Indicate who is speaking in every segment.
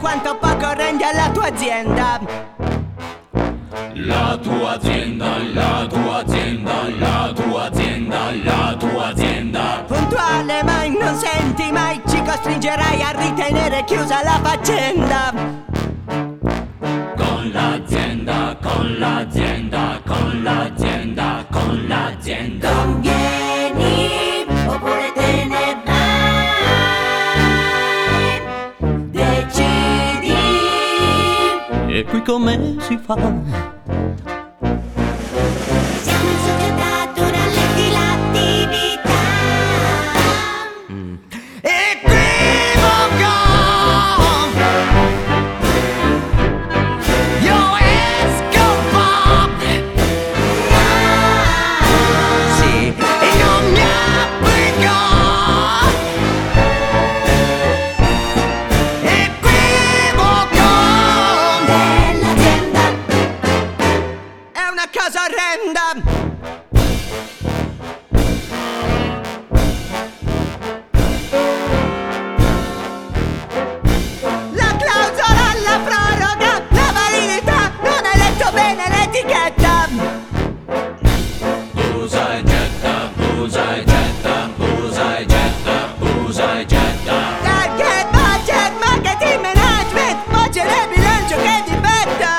Speaker 1: quanto poco rendi alla tua azienda.
Speaker 2: La tua azienda, la tua azienda, la tua azienda, la tua azienda.
Speaker 1: Puntuale ma non senti mai, ci costringerai a ritenere chiusa la faccenda.
Speaker 2: Con l'azienda, con l'azienda, con l'azienda, con l'azienda.
Speaker 3: Convieni oppure te ne vai, decidi.
Speaker 4: E qui come si fa?
Speaker 3: Siamo in società, tu rallenti l'attività.
Speaker 1: Equivoco! Io esco pop! Sì, io mi applico! Equivoco!
Speaker 3: Dell'azienda.
Speaker 1: È una cosa orrenda! La clausola, la proroga, la validità, non hai letto bene l'etichetta!
Speaker 2: Usa e getta, usa e getta, usa e getta, usa e getta.
Speaker 1: Target, budget, marketing management, voce nel bilancio che difetta!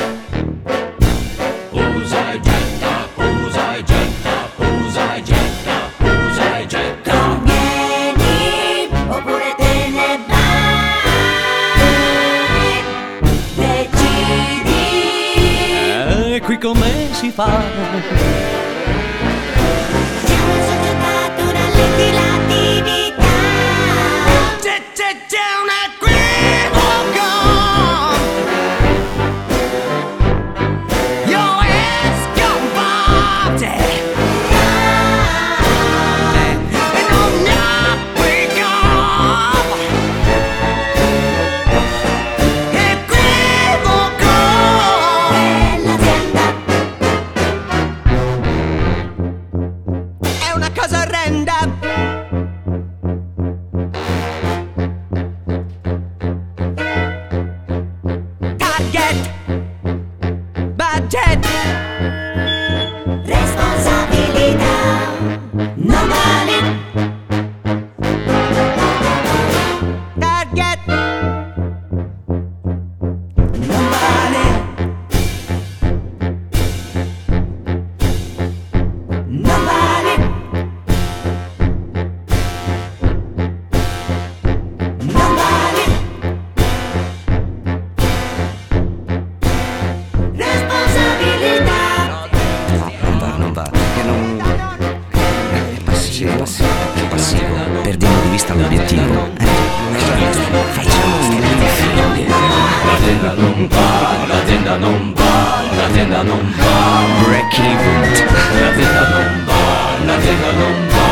Speaker 2: Usa e getta, usa e getta, usa e getta, usa e getta.
Speaker 3: Convieni oppure te ne vai, decidi.
Speaker 4: E qui come si fa?
Speaker 3: Siamo in società, tu rallenti l'attività.
Speaker 1: C'è un equivoco! Io esco forte! E non mi applico! Equivoco!
Speaker 3: Dell'azienda.
Speaker 1: È una cosa orrenda! Target! Budget!
Speaker 3: Responsabilità. Non vale.
Speaker 1: Target! Non vale!
Speaker 3: Non vale. Non vale. Responsabilità.
Speaker 5: Non va, che non... È passivo, è passivo, perdiamo di vista l'obiettivo. Facciamo un film.
Speaker 2: L'azienda non va, l'azienda non va, l'azienda non va.
Speaker 5: Break even.
Speaker 2: L'azienda non va, l'azienda non va.